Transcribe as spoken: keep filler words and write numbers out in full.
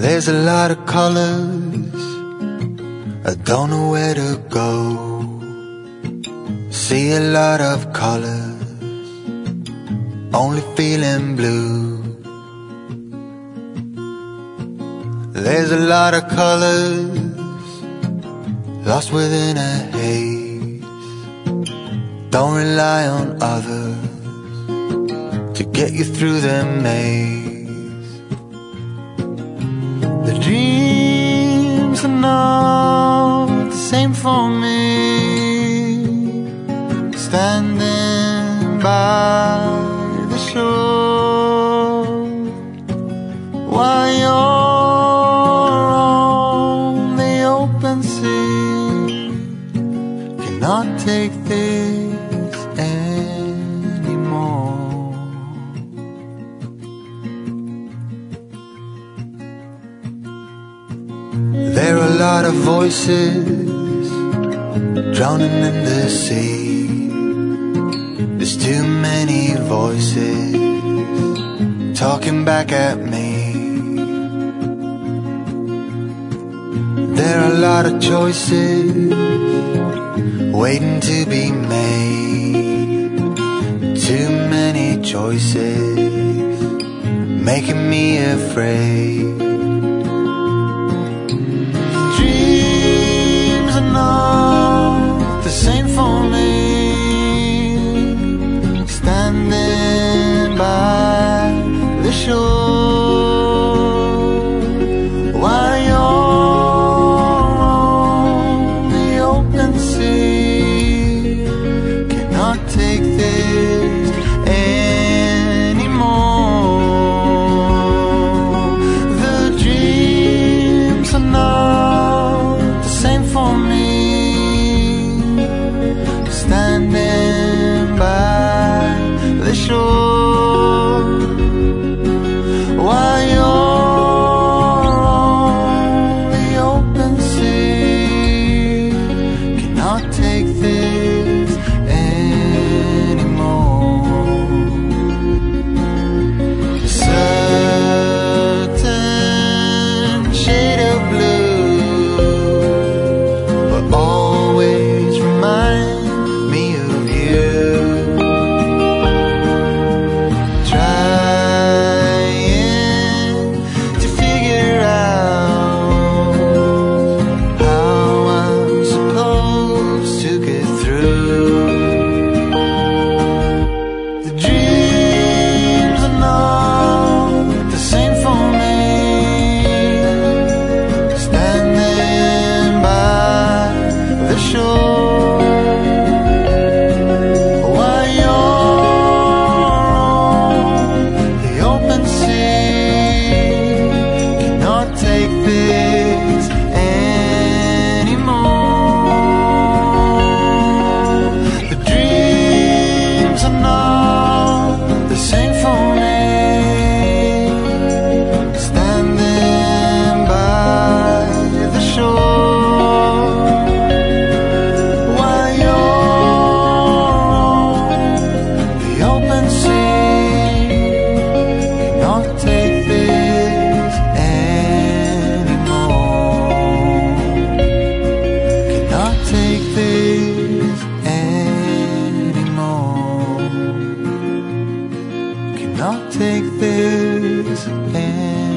There's a lot of colors, I don't know where to go. See a lot of colors, only feeling blue. There's a lot of colors, lost within a haze. Don't rely on others to get you through the maze. The dreams are not the same for me. Standing by the shore while you're on the open sea, cannot take this anymore. There are a lot of voices drowning in the sea. There's too many voices talking back at me. There are a lot of choices waiting to be made. Too many choices making me afraid. Dreams are not the same for me. Standing by the shore while you're on the open sea, cannot take this anymore. The dreams are not the same for me. Standing by the shore while you're on the open sea, cannot take this anymore. A certain shade of blue will always remind me of you. Take this anymore.